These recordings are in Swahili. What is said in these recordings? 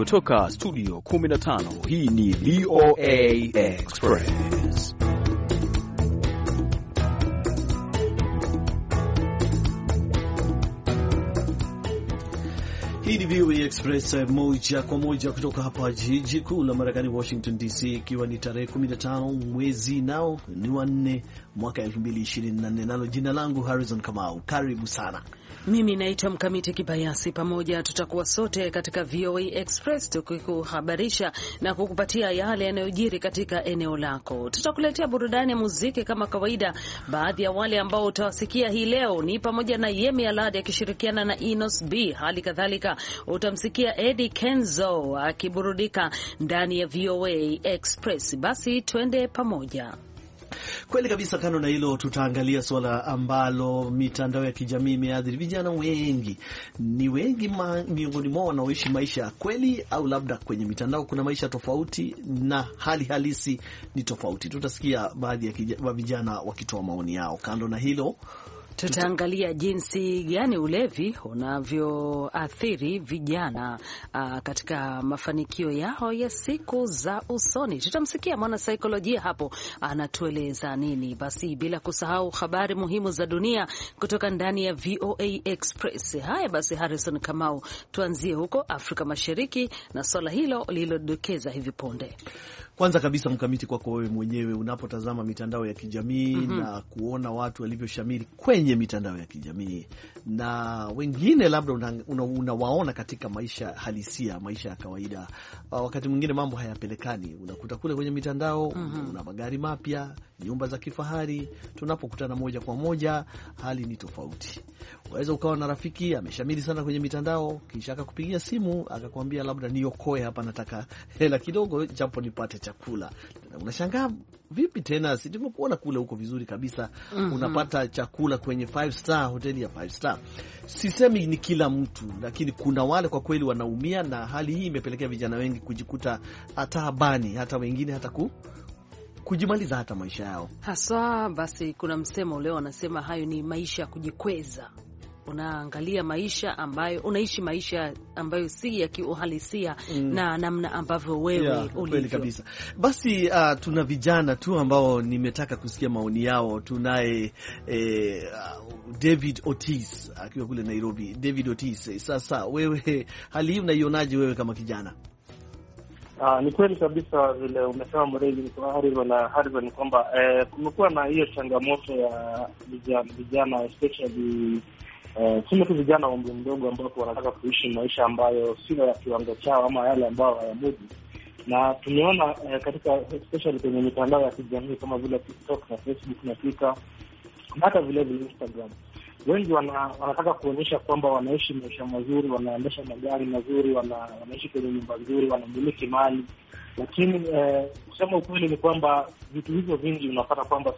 kutoka studio 15, hii ni VOA Express. Hii ni VOA Express moja kwa moja kutoka hapa jiji kuu la Marekani, Washington DC, ikiwa ni tarehe 15 mwezi nao ni wa 4 mwaka 2024. Nalo jina langu Harrison Kamau. Karibu sana. Mimi naitwa Mkamiti Kibayasi. Pamoja tutakuwa sote katika VOA Express tukikuhabarisha na kukupatia yale yanayojiri katika eneo lako. Tutakuletea burudani ya muziki kama kawaida. Baadhi ya wale ambao utawasikia hii leo ni pamoja na Yemi Alade akishirikiana na Enos B. Hali kadhalika utamsikia Eddie Kenzo akiburudika ndani ya VOA Express. Basi twende pamoja. Kweli kabisa. Kando na hilo, tutaangalia swala ambalo mitandao ya kijamii imeathiri vijana wengi. Ni wengi miongoni mwao wanaoishi maisha kweli, au labda kwenye mitandao kuna maisha tofauti na hali halisi ni tofauti. Tutasikia baadhi ya vijana wakitoa maoni yao. Kando na hilo, tutaangalia jinsi gani ulevi unavyoathiri vijana katika mafanikio yao ya siku za usoni. Tutamsikia mwana saikolojia hapo anatueleza nini. Basi bila kusahau habari muhimu za dunia kutoka ndani ya VOA Express. Haya basi, Harrison Kamau, tuanzie huko Afrika Mashariki na swala hilo lililodokeza hivi punde. Kwanza kabisa, Mkamiti, kwako wewe mwenyewe unapotazama mitandao ya kijamii na kuona watu walivyoshamiri kwenye mitandao ya kijamii na wengine labda unawaona katika maisha halisia, maisha ya kawaida, wakati mwingine mambo hayapelekani. Unakuta kule kwenye mitandao una magari mapya, nyumba za kifahari. Tunapokutana moja kwa moja, hali ni tofauti. Waweza ukawa na rafiki ameshamiri sana kwenye mitandao, kisha akakupigia simu akakwambia labda niokoe hapa, nataka hela kidogo japo nipate chakula. Unashangaa, vipi tena, si tumekuona kule huko vizuri kabisa, unapata chakula kwenye 5 star, hoteli ya 5 star. Sisemi ni kila mtu, lakini kuna wale kwa kweli wanaumia, na hali hii imepelekea vijana wengi kujikuta taabani, hata wengine hata kujimaliza hata maisha yao haswa. Basi kuna msemo leo anasema hayo ni maisha ya kujikweza. Unaangalia maisha ambayo unaishi, maisha ambayo si ya kiuhalisia na namna ambavyo wewe ulivyo. Kabisa. Basi tuna vijana tu ambao nimetaka kusikia maoni yao. Tunaye David Otis akiwa kule Nairobi. David Otis, sasa wewe hali hii unaionaje wewe kama kijana? Ni kweli kabisa vile umesema Mrezi Harrison, kwamba kumekuwa na hiyo changamoto ya vijana especially sio tu vijana wa umri mdogo ambao wanataka kuishi maisha ambayo sio ya kiwango chao ama yale ambao hayamudu. Na tumeona katika especially kwenye mitandao ya kijamii kama vile TikTok na Facebook na Twitter na hata vile vile Instagram, wengi wanataka kuonyesha kwamba wanaishi maisha mazuri, wanaendesha magari mazuri, wanaishi kwenye nyumba nzuri, wanamiliki mali. Lakini kusema ukweli ni kwamba vitu hivyo vingi unapata kwamba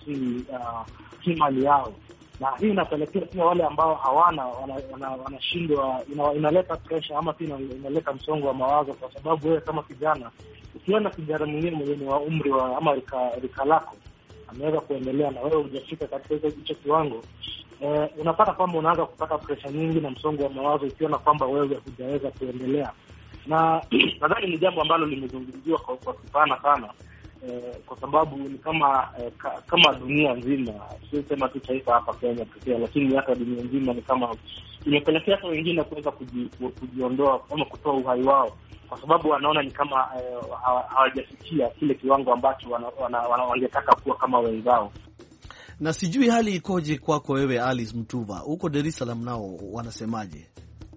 si mali yao, na hii inapelekea pia wale ambao hawana wanashindwa, inaleta pressure ama pia inaleta msongo wa mawazo, kwa sababu wewe kama kijana ukiona kijana mwingine mwenye wa umri wa ama rika lako ameweza kuendelea na wewe hujafika katika hicho kiwango, unapata kwamba unaanza kupata pressure nyingi na msongo wa mawazo ukiona kwamba wewe hujaweza kuendelea. Na nadhani ni jambo ambalo limezungumziwa kwa kipana sana, kwa sababu ni kama dunia nzima, sio sema tu taifa hapa Kenya pekee, lakini hata dunia nzima ni kama imepelekea hata wengine kuweza kujiondoa ama kutoa uhai wao, kwa sababu wanaona ni kama hawajafikia kile kiwango ambacho wangetaka kuwa kama wenzao. Na sijui hali ikoje kwako wewe Alice Mtuva, huko Dar es Salaam nao wanasemaje?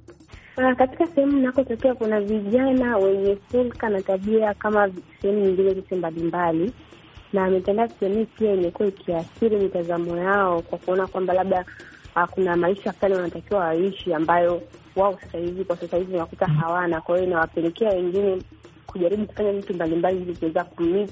Katika sehemu ninakotokea kuna vijana wenye hulka na tabia kama sehemu nyingine zote mbalimbali, na mitandao ya kijamii pia imekuwa ikiathiri mitazamo yao kwa kuona kwamba labda kuna maisha fulani wanatakiwa waishi ambayo wao kwa sasa hivi unakuta hawana. Kwa hiyo inawapelekea wengine kujaribu kufanya vitu mbalimbali ili kuweza kumit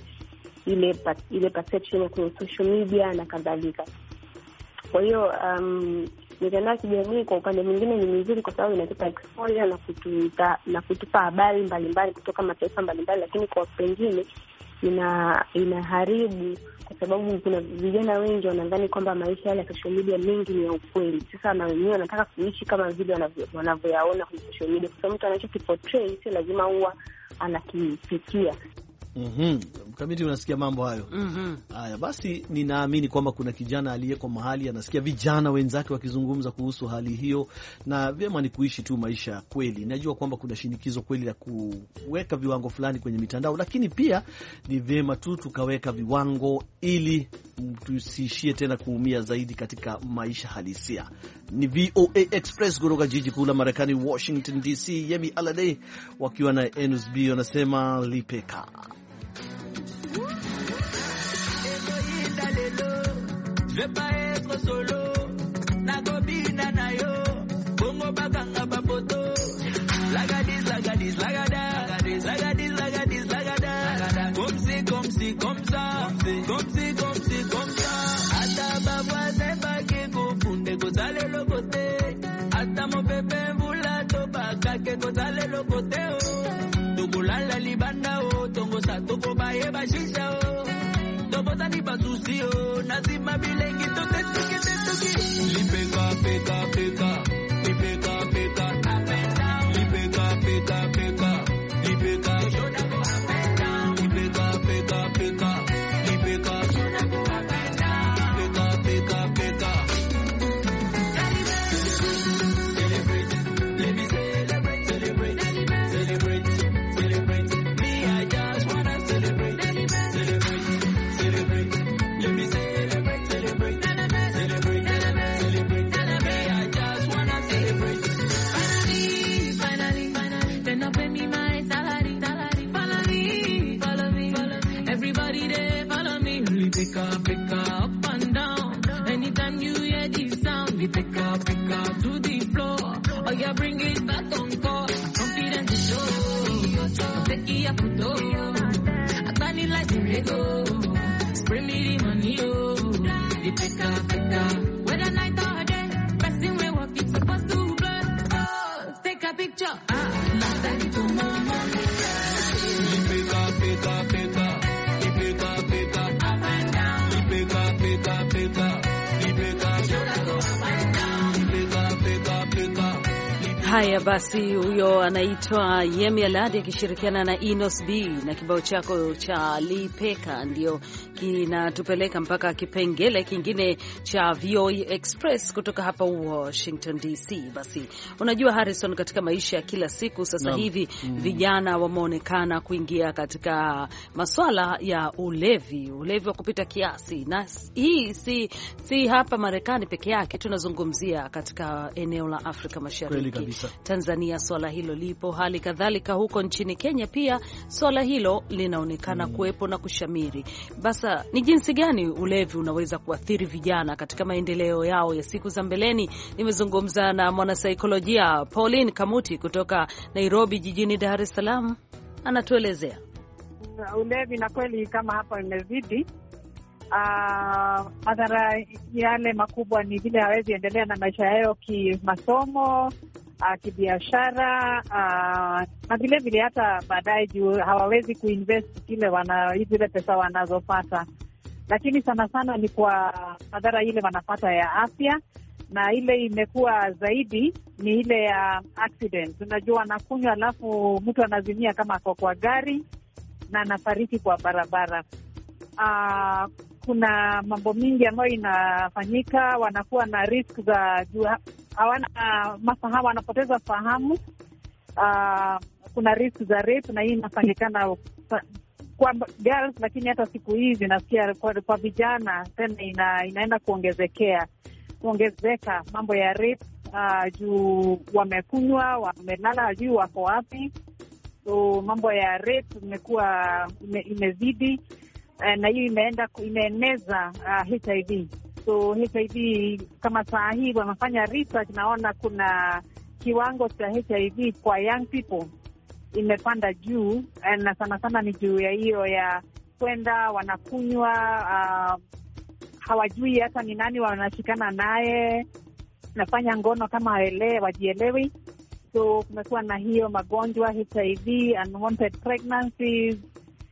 ile perception ya kwenye social media na kadhalika. Kwa hiyo mitandao ya kijamii kwa upande mwingine ni mizuri kwa sababu inatupa exposure na kutupa habari mbalimbali kutoka mataifa mbalimbali, lakini kwa pengine inaharibu, kwa sababu kuna vijana wengi wanadhani kwamba maisha yale ya social media mengi ni ya ukweli. Sasa na wenyewe wanataka kuishi kama vile wanavyoyaona kwenye social media, kwa sababu mtu anachokiportray sio lazima huwa anakipitia. Mkamiti, unasikia mambo hayo? Haya, basi ninaamini kwamba kuna kijana aliyeko mahali anasikia vijana wenzake wakizungumza kuhusu hali hiyo, na vyema ni kuishi tu maisha kweli. Najua kwamba kuna shinikizo kweli la kuweka viwango fulani kwenye mitandao, lakini pia ni vyema tu tukaweka viwango ili tusiishie tena kuumia zaidi katika maisha halisia. Ni VOA Express kutoka jiji kuu la Marekani, Washington DC. Yemi Alade wakiwa na NSB wanasema lipeka. Je vais pas être solo, nagobina na yo, bongo bakanga bapoto, lagadis, lagadis, lagada, lagadis, lagadis, lagada, comme si, comme si, comme ça, comme si, comme si, comme ça, ata baba seba ke kufunde kozale lokote, ata mo pepe mbula toba kake kozale lokote o, tukulala libanda o, tongo sa toko baye bashisha o, tobotani basusi o, nazima bilengi toke toke toke, lipeka peka peka, lipeka peka, up and down, lipeka peka peka, lipeka shoda go up and down, lipeka peka peka, lipeka shoda go up and down, lipeka peka peka. Celebrate, let me celebrate, celebrate, celebrate, celebrate. Me, I just wanna celebrate, celebrate, celebrate. Let me celebrate, celebrate, celebrate, celebrate. Me, I just wanna celebrate. Finally, finally, finally, then up in me my salary, salary. Follow me, follow me, follow me. Everybody there, follow me. We pick up and down. Anytime you hear this sound, we pick up to the floor. Oh yeah, bring it back on court. Confidence to show. Take it up to door. I got it like a Lego. Spray me the money, oh. We pick up. Whether night or day, person we walk it's supposed to blur. Oh, take a picture. Not that to mama. Pick up, pick up, pick up. Pick up, pick up, up and down. Pick up, pick up, pick up. Pick up, should I go up and down? Pick up, pick up, pick up. Haya basi, huyo anaitwa Yemi Alade akishirikiana na Enos B na kibao chako cha Lipeka ndio kinatupeleka mpaka kipengele kingine cha VOA Express kutoka hapa Washington DC. Basi unajua Harrison, katika maisha ya kila siku sasa hivi vijana wameonekana kuingia katika masuala ya ulevi wa kupita kiasi, na hii si hapa Marekani peke yake, tunazungumzia katika eneo la Afrika Mashariki. Tanzania swala hilo lipo, hali kadhalika huko nchini Kenya pia swala hilo linaonekana kuwepo na kushamiri. Basa ni jinsi gani ulevi unaweza kuathiri vijana katika maendeleo yao ya siku za mbeleni? Nimezungumza na mwanasaikolojia Pauline Kamuti kutoka Nairobi jijini Dar es Salaam, anatuelezea. Ulevi na kweli kama hapa imezidi, madhara yale makubwa ni vile hawezi endelea na maisha yao kimasomo, kibiashara, na vile vile hata baadaye juu hawawezi kuinvest kile zile pesa wanazopata. Lakini sana sana ni kwa madhara ile wanapata ya afya, na ile imekuwa zaidi ni ile ya accident. Unajua anakunywa alafu mtu anazimia kama ako kwa gari na anafariki kwa barabara. Kuna mambo mingi ambayo inafanyika, wanakuwa na risk za juu hawana mafahamu, wanapoteza fahamu. Kuna risk za rape, na hii inafanyikana kwa girls, lakini hata siku hizi nasikia kwa vijana tena inaenda kuongezeka mambo ya rape, juu wamekunywa, wamelala, hajui wako wapi. So mambo ya rape imezidi, na hiyo imeeneza HIV. So HIV kama saa hii wanafanya research, naona kuna kiwango cha HIV kwa young people imepanda juu, na sana sana ni juu ya hiyo ya kwenda wanakunywa, hawajui hata ni nani wanashikana naye, nafanya ngono kama wajielewi. So kumekuwa na hiyo magonjwa HIV, unwanted pregnancies,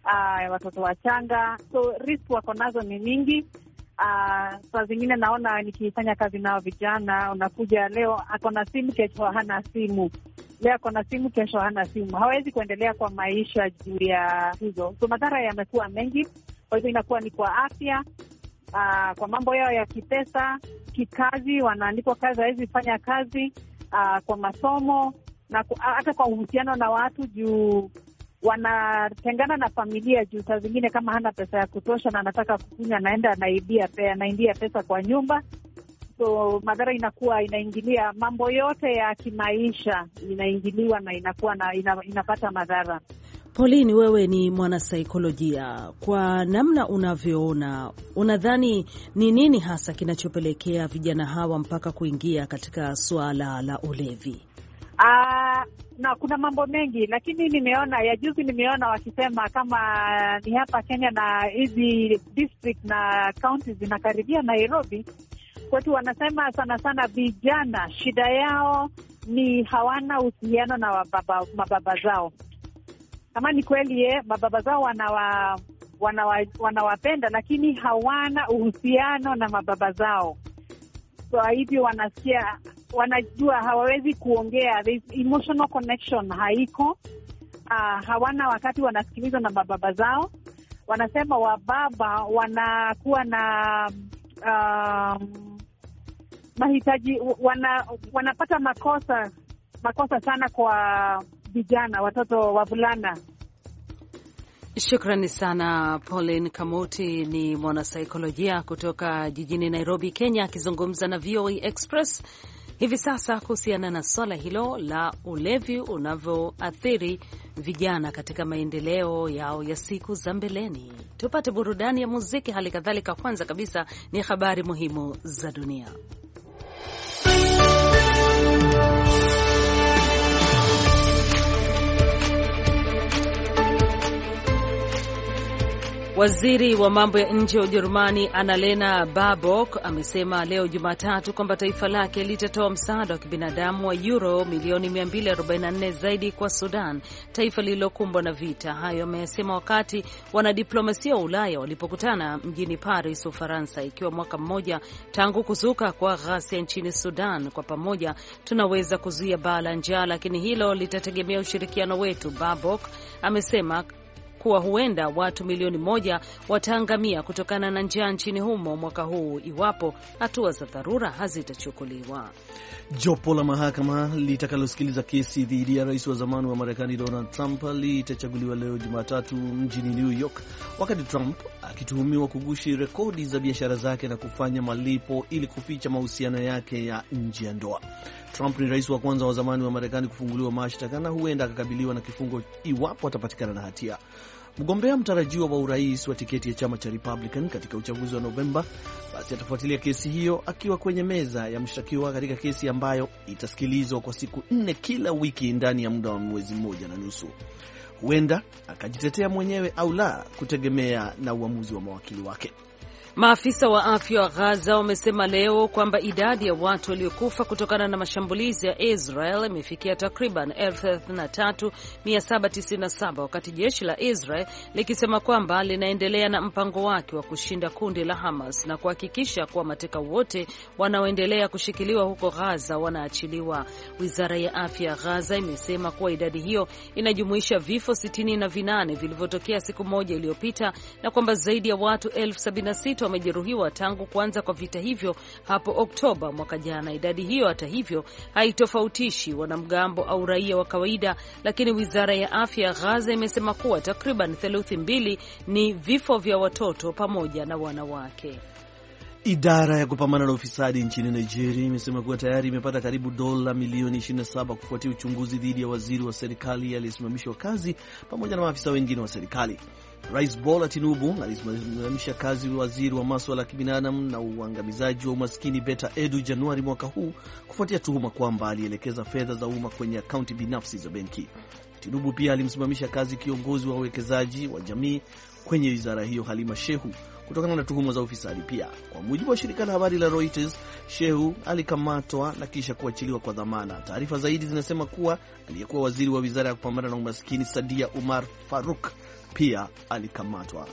watoto wachanga, so risk wako nazo ni mingi. Saa zingine naona nikifanya kazi nao vijana, unakuja leo ako na simu, kesho hana simu, leo ako na simu, kesho hana simu. Hawezi kuendelea kwa maisha juu ya hizo, so madhara yamekuwa mengi. Kwa hivyo inakuwa ni kwa afya, kwa mambo yao ya kipesa, kikazi, wanaandikwa kazi, hawezi fanya kazi, kwa masomo na hata kwa uhusiano na watu, juu wanatengana na familia juu saa zingine kama hana pesa ya kutosha na anataka kukunywa, anaenda anaibia pesa kwa nyumba. So madhara inakuwa inaingilia mambo yote ya kimaisha, inaingiliwa na inakuwa inapata madhara. Pauline, wewe ni mwanasaikolojia. Kwa namna unavyoona, unadhani ni nini hasa kinachopelekea vijana hawa mpaka kuingia katika suala la ulevi? Na kuna mambo mengi, lakini nimeona wakisema kama ni hapa Kenya na hizi district na counties zinakaribia Nairobi, kwetu wanasema sana sana vijana shida yao ni hawana uhusiano na mababa zao. Kama ni kweli mababa zao wanawapenda, lakini hawana uhusiano na mababa zao. So hivyo wanajua hawawezi kuongea, emotional connection haiko. Hawana wakati wanasikilizwa na mababa zao. Wanasema wababa wanakuwa na mahitaji, wanapata makosa sana kwa vijana, watoto wavulana. Shukrani sana Pauline Kamuti, ni mwanasaikolojia kutoka jijini Nairobi, Kenya, akizungumza na VOA Express hivi sasa kuhusiana na swala hilo la ulevi unavyoathiri vijana katika maendeleo yao ya siku za mbeleni. Tupate burudani ya muziki, hali kadhalika kwanza kabisa ni habari muhimu za dunia. Waziri wa mambo ya nje wa Ujerumani Annalena Baerbock amesema leo Jumatatu kwamba taifa lake litatoa msaada wa kibinadamu wa euro milioni 244 zaidi kwa Sudan, taifa lililokumbwa na vita. Hayo amesema wakati wanadiplomasia wa Ulaya walipokutana mjini Paris, Ufaransa, ikiwa mwaka mmoja tangu kuzuka kwa ghasia nchini Sudan. Kwa pamoja tunaweza kuzuia baa la njaa, lakini hilo litategemea ushirikiano wetu, Baerbock amesema kuwa huenda watu milioni 1 wataangamia kutokana na njaa nchini humo mwaka huu iwapo hatua za dharura hazitachukuliwa. Jopo la mahakama litakalosikiliza kesi dhidi ya rais wa zamani wa Marekani Donald Trump litachaguliwa leo Jumatatu mjini New York, wakati Trump akituhumiwa kugushi rekodi za biashara zake na kufanya malipo ili kuficha mahusiano yake ya nje ya ndoa. Trump ni rais wa kwanza wa zamani wa Marekani kufunguliwa mashtaka na huenda akakabiliwa na kifungo iwapo atapatikana na hatia. Mgombea mtarajiwa wa urais wa tiketi ya chama cha Republican katika uchaguzi wa Novemba basi atafuatilia kesi hiyo akiwa kwenye meza ya mshtakiwa katika kesi ambayo itasikilizwa kwa siku 4 kila wiki ndani ya muda wa mwezi 1.5. Huenda akajitetea mwenyewe au la, kutegemea na uamuzi wa mawakili wake. Maafisa wa afya wa Gaza wamesema leo kwamba idadi ya watu waliokufa kutokana na mashambulizi ya Israel imefikia takriban 33,797, wakati jeshi la Israel likisema kwamba linaendelea na mpango wake wa kushinda kundi la Hamas na kuhakikisha kuwa mateka wote wanaoendelea kushikiliwa huko Gaza wanaachiliwa. Wizara ya afya ya Gaza imesema kuwa idadi hiyo inajumuisha vifo 68 vilivyotokea siku moja iliyopita na kwamba zaidi ya watu 76,000 wamejeruhiwa tangu kuanza kwa vita hivyo hapo Oktoba mwaka jana. Idadi hiyo hata hivyo haitofautishi wanamgambo au raia wa kawaida, lakini wizara ya afya ya Gaza imesema kuwa takriban theluthi 2 ni vifo vya watoto pamoja na wanawake. Idara ya kupambana na ufisadi nchini Nigeria imesema kuwa tayari imepata karibu dola milioni 27 kufuatia uchunguzi dhidi ya waziri wa serikali aliyesimamishwa kazi pamoja na maafisa wengine wa serikali. Rais Bola Tinubu alisimamisha kazi waziri wa masuala ya kibinadamu na uangamizaji wa umaskini Beta Edu Januari mwaka huu kufuatia tuhuma kwamba alielekeza fedha za umma kwenye akaunti binafsi za benki. Tinubu pia alimsimamisha kazi kiongozi wa uwekezaji wa jamii kwenye wizara hiyo Halima Shehu kutokana na tuhuma za ufisadi pia. Kwa mujibu wa shirika la habari la Reuters, Shehu alikamatwa na kisha kuachiliwa kwa dhamana. Taarifa zaidi zinasema kuwa aliyekuwa waziri wa wizara ya kupambana na umaskini Sadia Umar Faruk pia alikamatwa.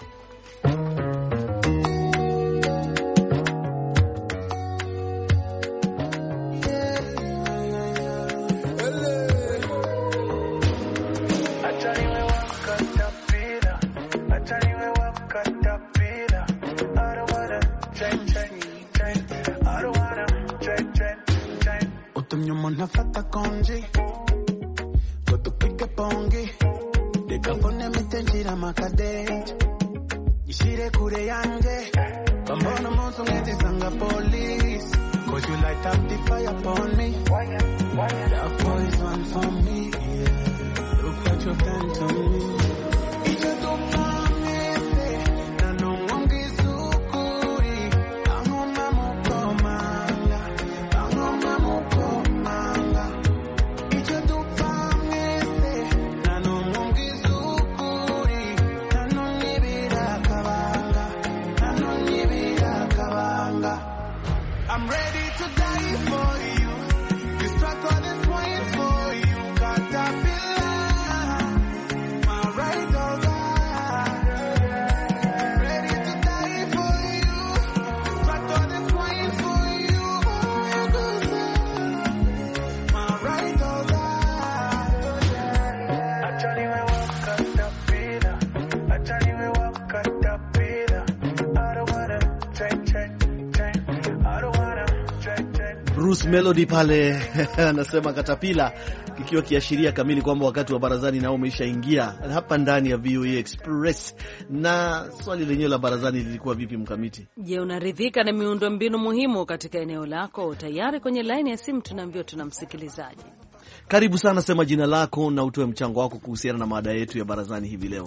Nafata konji kutupike pongi dekapone mitenjira makadej ishire kure yange bambona monso ngezi sanga police cause you light up the fire upon me that poison for me, yeah. Look what you've done to me. I'm ready to die for you. This track on this point for you. Caterpillar, my right over. Ready to die for you. This track on this point for you. My right over. Actually, we walk caterpillar. Actually, we walk caterpillar. I don't wanna check. Bruce Melody pale anasema katapila, kikiwa kiashiria kamili kwamba wakati wa barazani nao umeshaingia hapa ndani ya VOA Express. Na swali lenyewe la barazani lilikuwa vipi, Mkamiti? Je, unaridhika na miundombinu muhimu katika eneo lako? Tayari kwenye line ya simu tunaambiwa tuna msikilizaji. Karibu sana, sema jina lako na utoe mchango wako kuhusiana na mada yetu ya barazani hivi leo.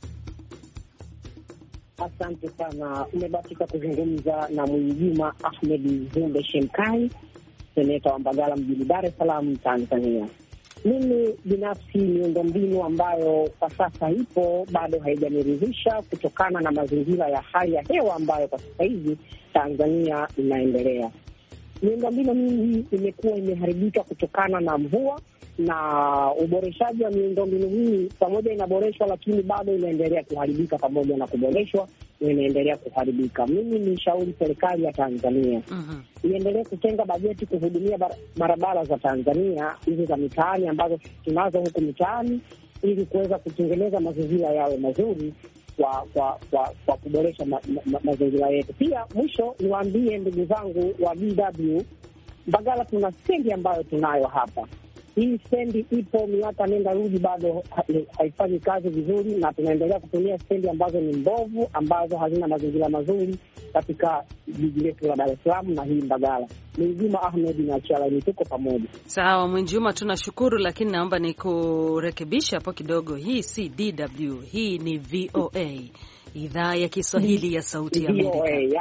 Asante sana. Umebahatika kuzungumza na Mwinjuma Ahmed Zumbe Shemkai, seneta wa Mbagala mjini Dar es Salaam, Tanzania. Mimi binafsi miundombinu ambayo kwa sasa ipo bado haijaniridhisha kutokana na mazingira ya hali ya hewa ambayo kwa sasa hivi Tanzania inaendelea. Miundombinu mingi imekuwa imeharibika kutokana na mvua, na uboreshaji wa miundombinu hii pamoja inaboreshwa, lakini bado inaendelea kuharibika. Pamoja na kuboreshwa, inaendelea kuharibika. Mimi ni shauri serikali ya Tanzania iendelee kutenga bajeti kuhudumia barabara za Tanzania hizi za mitaani ambazo tunazo huku mitaani, ili kuweza kutengeneza mazingira yawe mazuri kwa kuboresha mazingira yetu. Pia mwisho niwaambie ndugu zangu wa DW, Mbagala tuna stendi ambayo tunayo hapa. Hii stendi ipo miaka nenda rudi, bado haifanyi kazi vizuri, na tunaendelea kutumia stendi ambazo ni mbovu, ambazo hazina mazingira mazuri katika jiji letu la Dar es Salaam na hii Mbagala. Mwinjuma Ahmed na Chala, ni tuko pamoja. Sawa Mwinjuma, tunashukuru, lakini naomba nikurekebisha hapo kidogo. Hii si DW, hii ni VOA, idhaa ya Kiswahili ya Sauti ya Amerika.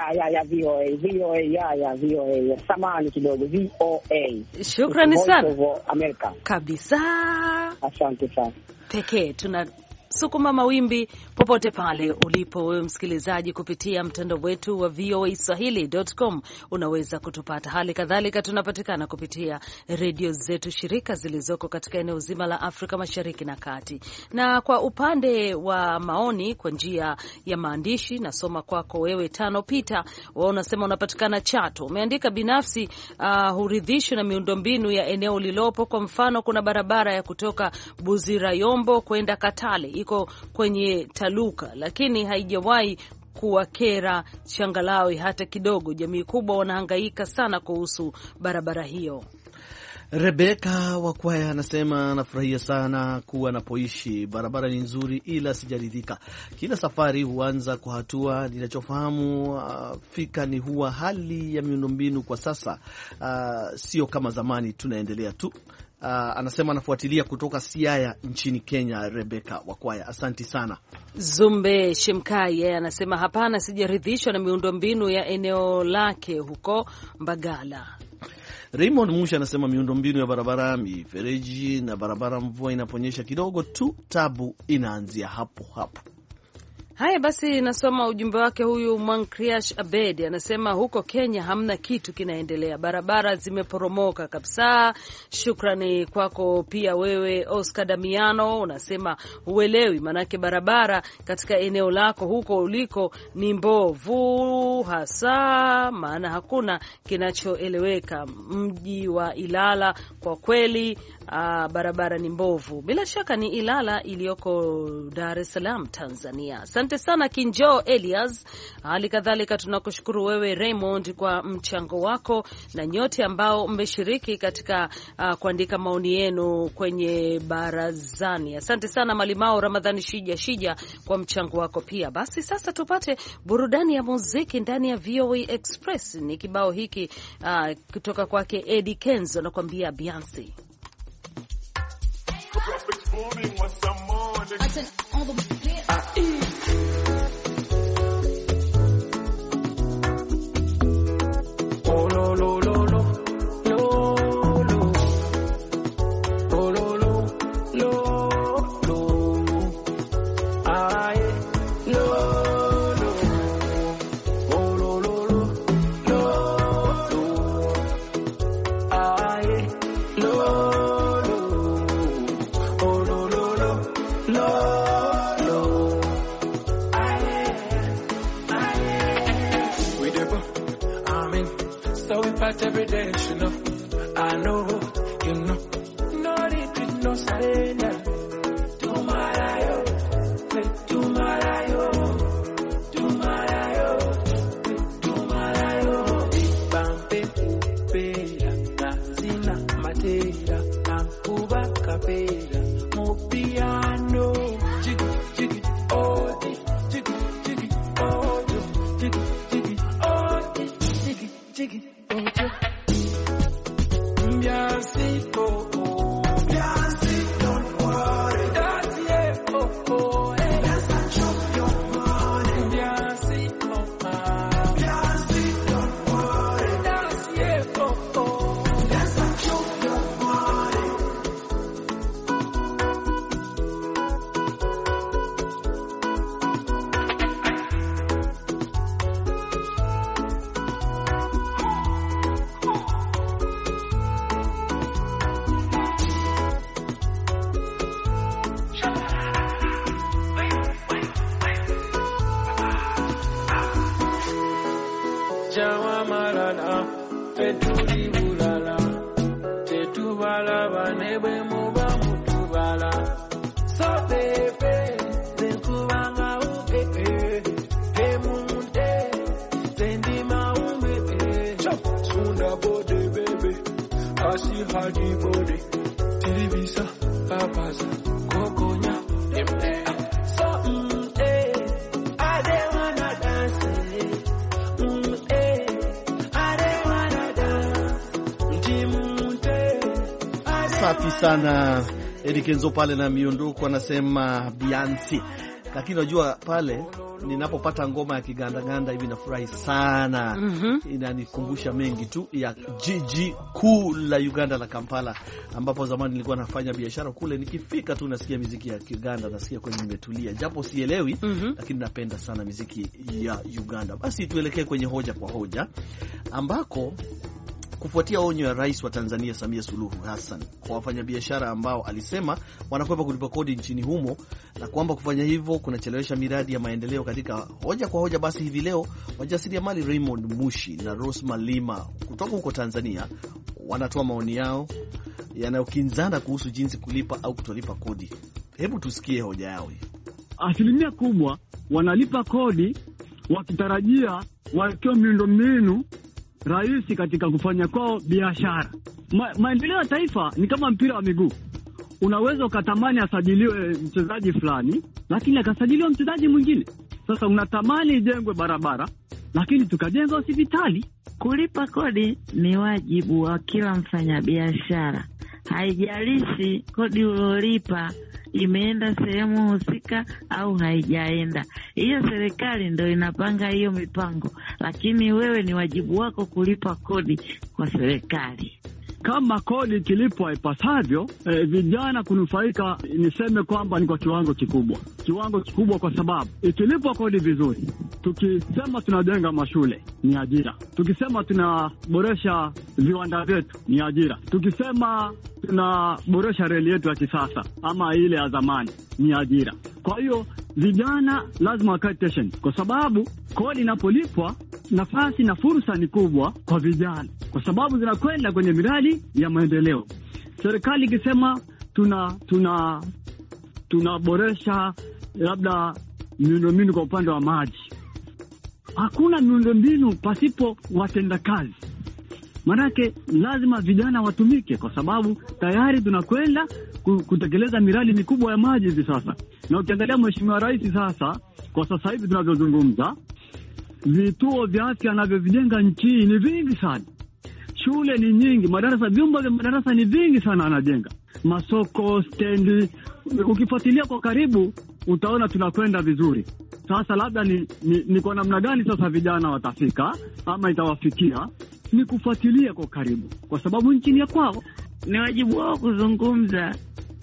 VOA. Samahani kidogo, VOA. Shukrani sana. Amerika. Kabisa. Asante sana. Pekee tunasukuma mawimbi popote pale ulipo wewe msikilizaji, kupitia mtandao wetu wa voaswahili.com unaweza kutupata. Hali kadhalika tunapatikana kupitia redio zetu shirika zilizoko katika eneo zima la Afrika Mashariki na Kati. Na kwa upande wa maoni kwa njia ya maandishi, nasoma kwako wewe Tano Peter. Wewe unasema unapatikana Chato. Umeandika binafsi huridhishwi na miundombinu ya eneo lilopo. Kwa mfano, kuna barabara ya kutoka Buzirayombo kwenda Katale iko kwenye Taluka, lakini haijawahi kuwakera Changalawe hata kidogo. Jamii kubwa wanahangaika sana kuhusu barabara hiyo. Rebeka Wakwaya anasema anafurahia sana kuwa anapoishi. Barabara ni nzuri ila sijaridhika. Kila safari huanza kwa hatua. Ninachofahamu fika ni huwa hali ya miundombinu kwa sasa sio kama zamani, tunaendelea tu. Anasema anafuatilia kutoka Siaya nchini Kenya. Rebeka Wakwaya, asanti sana. Zumbe Shemkai yeye anasema hapana, sijaridhishwa na miundombinu ya eneo lake huko Mbagala. Raymond Musha anasema miundombinu ya barabara, mifereji na barabara, mvua inaponyesha kidogo tu tabu inaanzia hapo hapo. Haya basi, nasoma ujumbe wake huyu Mwankriash Abed, anasema huko Kenya hamna kitu kinaendelea, barabara zimeporomoka kabisa. Shukrani kwako pia wewe Oscar Damiano, unasema uelewi manake barabara katika eneo lako huko uliko ni mbovu hasa, maana hakuna kinachoeleweka. Mji wa Ilala kwa kweli barabara ni mbovu. Bila shaka ni Ilala iliyoko Dar es Salaam, Tanzania. Asante sana Kinjo Elias. Hali kadhalika tunakushukuru wewe Raymond kwa mchango wako na nyote ambao mmeshiriki katika kuandika maoni yenu kwenye barazani. Asante sana Malimao Ramadhani Shija kwa mchango wako pia. Basi sasa tupate burudani ya muziki ndani ya VOA Express. Ni kibao hiki kutoka kwake Eddie Kenzo anakuambia Beyonce. Every day, you know, I know, you know, no retreat, no surrender. Tomorrow, tomorrow, tomorrow, tomorrow. Bampe, pera, nazina, matera, nakuba, kapera, mo piano, jiggy, jiggy, oh, jiggy, jiggy, oh, jiggy, jiggy, oh, jiggy, jiggy. Safi sana Eddie Kenzo pale na miondoko anasema Beyonce. Lakini unajua pale ninapopata ngoma ya kiganda hivi nafurahi sana. Inanikumbusha mengi tu ya jiji kuu la Uganda la Kampala, ambapo zamani nilikuwa nafanya biashara kule. Nikifika tu nasikia muziki ya Kiganda, nasikia kwenye nimetulia, japo sielewi, lakini napenda sana muziki ya Uganda. Basi tuelekee kwenye hoja kwa hoja, ambako kufuatia onyo ya Rais wa Tanzania Samia Suluhu Hassan kwa wafanyabiashara ambao alisema wanakwepa kulipa kodi nchini humo na kwamba kufanya hivyo kunachelewesha miradi ya maendeleo. Katika hoja kwa hoja basi hivi leo wajasiriamali Raymond Mushi na Rose Malima kutoka huko Tanzania wanatoa maoni yao yanayokinzana kuhusu jinsi kulipa au kutolipa kodi. Hebu tusikie hoja yao. Asilimia kubwa wanalipa kodi wakitarajia wakiwa miundombinu rahisi katika kufanya kwao biashara. Maendeleo ya taifa ni kama mpira wa miguu. Unaweza ukatamani asajiliwe mchezaji fulani, lakini akasajiliwa mchezaji mwingine. Sasa unatamani ijengwe barabara, lakini tukajenga hospitali. Kulipa kodi ni wajibu wa kila mfanyabiashara. Haijalishi kodi uliolipa imeenda sehemu husika au haijaenda. Hiyo serikali ndio inapanga hiyo mipango, lakini wewe ni wajibu wako kulipa kodi kwa serikali. kama kodi ikilipwa ipasavyo, vijana kunufaika, niseme kwamba ni kwa kiwango kikubwa, kwa sababu ikilipwa kodi vizuri, tukisema tunajenga mashule ni ajira, tukisema tunaboresha viwanda vyetu ni ajira, tukisema tunaboresha reli yetu ya kisasa ama ile ya zamani ni ajira. Kwa hiyo vijana lazima wakae attention, kwa sababu kodi inapolipwa, nafasi na fursa ni kubwa kwa vijana, kwa sababu zinakwenda kwenye miradi ya maendeleo. Serikali ikisema tunaboresha labda miundombinu kwa upande wa maji, hakuna miundombinu pasipo watendakazi. Manake lazima vijana watumike, kwa sababu tayari tunakwenda kutekeleza miradi mikubwa ya maji hivi sasa. Na ukiangalia Mheshimiwa Rais sasa, kwa sasa hivi tunavyozungumza, vituo vya afya anavyovijenga nchi ni vingi sana, shule ni nyingi, vyumba vya madarasa ni vingi sana anajenga, masoko, stendi. Ukifuatilia kwa karibu utaona tunakwenda vizuri. Sasa labda ni kwa namna gani sasa vijana watafika ama itawafikia, ni kufuatilia kwa karibu, kwa sababu nchi ni ya kwao. Ni wajibu wao kuzungumza,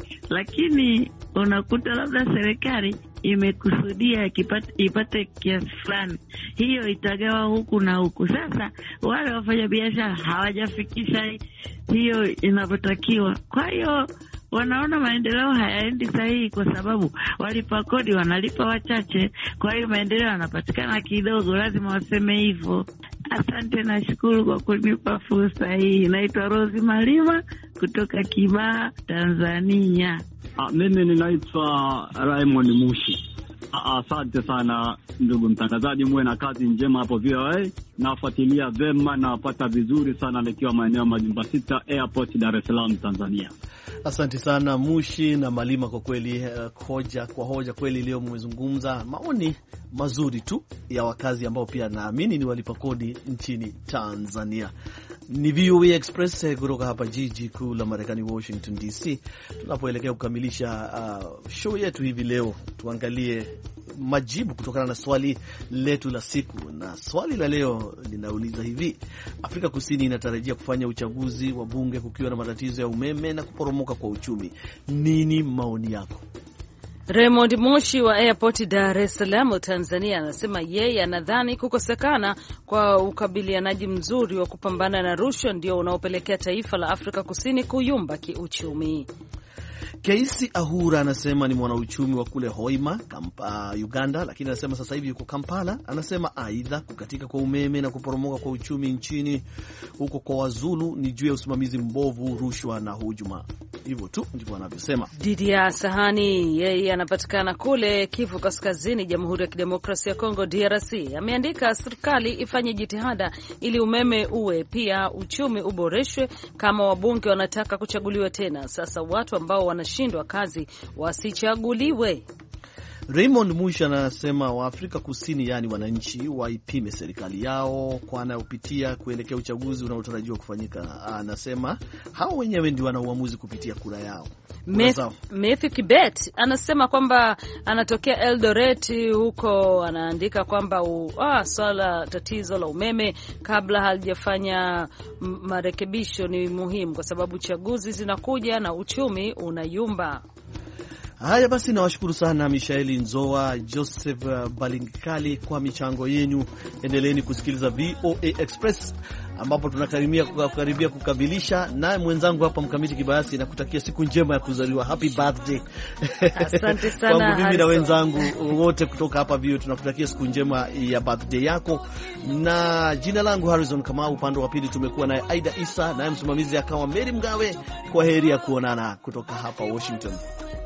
lakini unakuta labda serikali imekusudia ipate kiasi fulani, hiyo itagawa huku na huku. Sasa wale wafanya biashara hawajafikisha hiyo inavyotakiwa, kwa hiyo wanaona maendeleo hayaendi sahihi, kwa sababu walipa kodi wanalipa wachache, kwa hiyo maendeleo yanapatikana kidogo. Lazima waseme hivyo. Asante, nashukuru kwa kunipa fursa hii. Naitwa Rozi Malima kutoka Kibaha, Tanzania. Mimi ninaitwa Raymond Mushi. Asante sana ndugu mtangazaji, muwe na kazi njema hapo VOA. Nafuatilia vema na napata vizuri sana nikiwa maeneo Majumba 6 Airport, Dar es Salaam, Tanzania. Asante sana Mushi na Malima, kwa kweli hoja kweli leo mmezungumza maoni mazuri tu ya wakazi ambao pia naamini ni walipa kodi nchini Tanzania. Ni VOA Express kutoka hapa jiji kuu la Marekani, Washington DC. Tunapoelekea kukamilisha show yetu hivi leo, tuangalie majibu kutokana na swali letu la siku. Na swali la leo linauliza hivi: Afrika Kusini inatarajia kufanya uchaguzi wa bunge kukiwa na matatizo ya umeme na kuporomoka kwa uchumi. Nini maoni yako? Raymond Moshi wa Airport Dar es Salaam, Tanzania, anasema yeye anadhani kukosekana kwa ukabilianaji mzuri wa kupambana na rushwa ndio unaopelekea taifa la Afrika Kusini kuyumba kiuchumi. Keisi Ahura anasema ni mwanauchumi wa kule Hoima, Uganda, lakini anasema sasa hivi yuko Kampala. Anasema aidha kukatika kwa umeme na kuporomoka kwa uchumi nchini huko kwa Wazulu ni juu ya usimamizi mbovu, rushwa na hujuma. Hivyo tu ndivyo anavyosema. Didia Sahani, yeye anapatikana kule Kivu Kaskazini, Jamhuri ya Kidemokrasia ya Kongo, DRC. Ameandika serikali ifanye jitihada ili umeme uwe, pia uchumi uboreshwe. Kama wabunge wanataka kuchaguliwa tena, sasa watu ambao wanashindwa kazi wasichaguliwe. Raymond Musha anasema wa Afrika Kusini, yani wananchi, waipime serikali yao kwa anayopitia kuelekea uchaguzi unaotarajiwa kufanyika. Anasema hao wenyewe ndio wana uamuzi kupitia kura yao. Mefi Kibet anasema kwamba anatokea Eldoret huko, anaandika kwamba swala tatizo la umeme kabla halijafanya marekebisho ni muhimu, kwa sababu chaguzi zinakuja na uchumi unayumba. Haya basi, nawashukuru sana Mishaeli Nzoa, Joseph Balingikali kwa michango yenu. Endeleeni kusikiliza VOA Express ambapo tunakaribia kukamilisha. Naye mwenzangu hapa Mkamiti Kibayasi nakutakia siku njema ya kuzaliwa. Happy birthday. Asante sana. Kwangu mimi na wenzangu wote kutoka hapa VOA tunakutakia siku njema ya birthday yako. Na jina langu Harrison Kamau, upande wa pili tumekuwa naye Aida Isa, naye msimamizi akawa Mary Mgawe. Kwa heri ya kuonana kutoka hapa Washington.